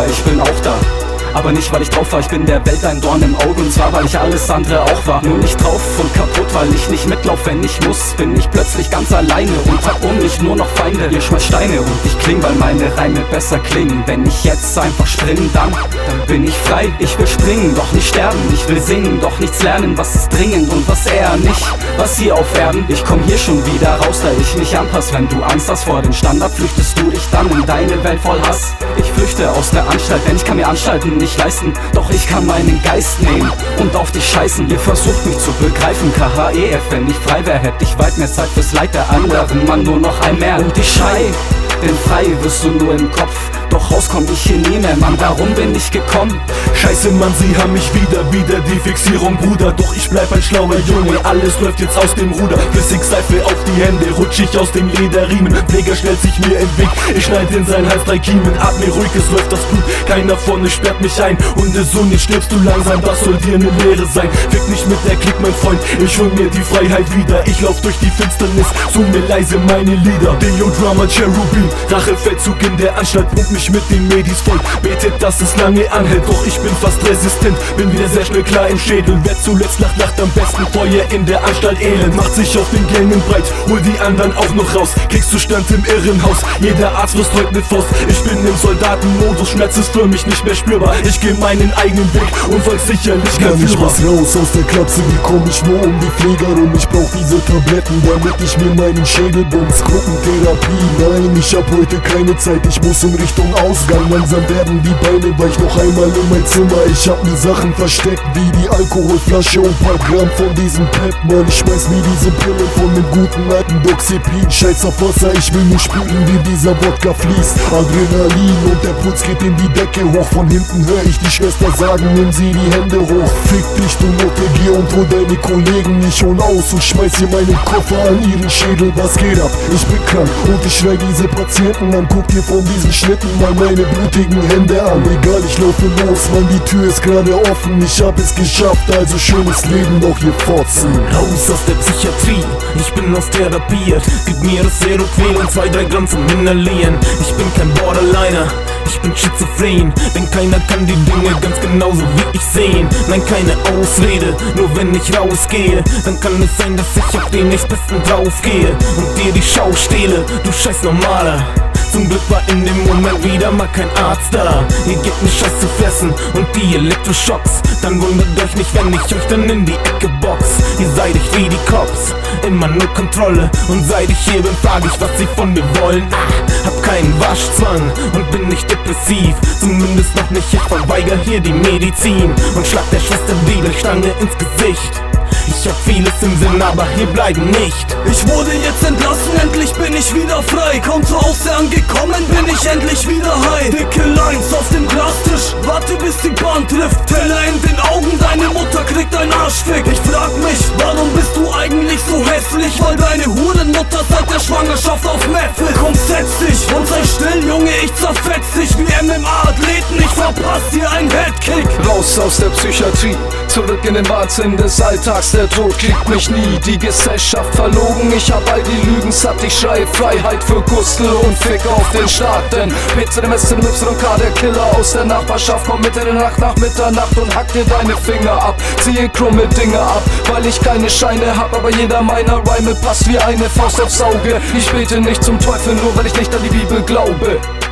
Bruder, ich bin auch da. Aber nicht, weil ich drauf war, ich bin der Welt ein Dorn im Auge. Und zwar, weil ich alles andere auch war. Nur nicht drauf und kaputt, weil ich nicht mitlauf, wenn ich muss. Bin ich plötzlich ganz alleine und hab um mich nur noch Feinde. Ihr schmeißt Steine und ich kling, weil meine Reime besser klingen. Wenn ich jetzt einfach spring, dann bin ich frei. Ich will springen, doch nicht sterben. Ich will singen, doch nichts lernen. Was ist dringend und was eher nicht, was hier auf Erden. Ich komm hier schon wieder raus, da ich mich anpass. Wenn du Angst hast vor dem Standard, flüchtest du dich dann in deine Welt voll Hass. Ich flüchte aus der Anstalt, denn ich kann mir Anstalten nicht leisten. Doch ich kann meinen Geist nehmen und auf dich scheißen. Ihr versucht mich zu begreifen, KHEF. Wenn ich frei wär, hätte ich weit mehr Zeit fürs Leid der anderen. Mann, nur noch ein mehr und ich schrei. Denn frei wirst du nur im Kopf. Doch raus komm ich hier nie mehr, Mann, warum bin ich gekommen? Scheiße, Mann, sie haben mich wieder die Fixierung, Bruder. Doch ich bleib ein schlauer Junge, alles läuft jetzt aus dem Ruder. Flüssigseife auf die Hände, rutsch ich aus den Lederriemen. Pfleger stellt sich mir im Weg, ich schneid in sein Hals 3 Kiemen. Atme ruhig, es läuft das Blut, keiner vorne sperrt mich ein. Hundesohn, jetzt stirbst du langsam, das soll dir ne Lehre sein. Fick nicht mit der Klick, mein Freund, ich hol mir die Freiheit wieder. Ich lauf durch die Finsternis, summ mir leise meine Lieder. Deodrama Cherubim, Rachefeldzug in der Anstalt, pumpt mich mit den Medis voll. Betet, dass es lange anhält, doch ich bin fast resistent. Bin wieder sehr schnell klar im Schädel. Wer zuletzt lacht am besten. Feuer in der Anstalt, Elend macht sich auf den Gängen breit. Hol die anderen auch noch raus. Kriegszustand im Irrenhaus. Jeder Arzt frisst heute mit Faust. Ich bin im Soldatenmodus, Schmerz ist für mich nicht mehr spürbar. Ich geh meinen eigenen Weg und folg sicherlich kein Kann ich Führer. was raus aus der Klapse, wie komm ich nur um die Pfleger rum? Ich brauch diese Tabletten, damit ich mir meinen Schädel bums. Gruppentherapie, nein, ich hab heute keine Zeit. Ich muss in Richtung Ausgang, langsam werden die Beine weich. Noch einmal in mein Zimmer, ich hab mir Sachen versteckt, wie die Alkoholflasche und paar Gramm von diesem Pep, Mann. Ich schmeiß mir diese Pille von dem guten alten Doxepin. Scheiß auf Wasser, ich will nur spüren, wie dieser Wodka fließt. Adrenalin und der Puls geht in die Decke hoch. Von hinten hör ich die Schwester sagen, nimm sie die Hände hoch. Fick dich, du Nutte, geh und hol deine Kollegen. Ich hol aus und schmeiß hier meinen Koffer an ihren Schädel. Was geht ab? Ich bin krank und ich schrei diese Patienten an. Guck dir von diesen Schnitten mal meine blutigen Hände an. Egal, ich laufe los, Mann, die Tür ist gerade offen. Ich hab es geschafft, also schönes Leben noch hier fortziehen. Raus aus der Psychiatrie, ich bin aus therapiert. Gib mir das Seroquel und 2-3 Gramm zum Inhalieren. Ich bin kein Borderliner, ich bin schizophren. Denn keiner kann die Dinge ganz genauso wie ich sehen. Nein, keine Ausrede, nur wenn ich rausgehe. Dann kann es sein, dass ich auf den nächstbesten draufgehe und dir die Schau stehle, du scheiß Normaler. Zum Glück war in dem Moment wieder mal kein Arzt da. Ihr gebt mir Scheiß zu fressen und die Elektroschocks. Dann wundert euch nicht, wenn ich euch dann in die Ecke box. Ihr seid nicht wie die Cops, immer nur Kontrolle. Und seit ich hier bin, frag ich, was sie von mir wollen. Hab keinen Waschzwang und bin nicht depressiv. Zumindest noch nicht, ich verweigere hier die Medizin. Und schlag der Schwester die Stange ins Gesicht. Ich hab vieles im Sinn, aber hier bleiben nicht. Ich wurde jetzt entlassen, endlich bin ich wieder frei. Kaum zu Hause angekommen, bin ich endlich wieder high. Dicke Lines auf dem Glastisch, warte bis die Bahn trifft. Teller in den Augen, deine Mutter kriegt ein Arschfick. Ich frag mich, warum bist du eigentlich so hässlich? Weil deine Hurenmutter seit der Schwangerschaft auf Meth ist. Komm, setz dich und sei still, Junge, ich zerfetz dich wie MMA-Athleten. Ich verpass dir einen Headkick. Raus aus der Psychiatrie, zurück in den Wahnsinn des Alltags. Der Tod kriegt mich nie, die Gesellschaft verlogen. Ich hab all die Lügen satt, ich schreie Freiheit für Gustl und Fick auf den Staat. Denn PZMS-YK, der Killer aus der Nachbarschaft, kommt mitten in der Nacht nach Mitternacht und hackt dir deine Finger ab. Ziehe krumme Dinge ab, weil ich keine Scheine hab, aber jeder meiner Rhyme passt wie eine Faust aufs Auge. Ich bete nicht zum Teufel, nur weil ich nicht an die Bibel glaube.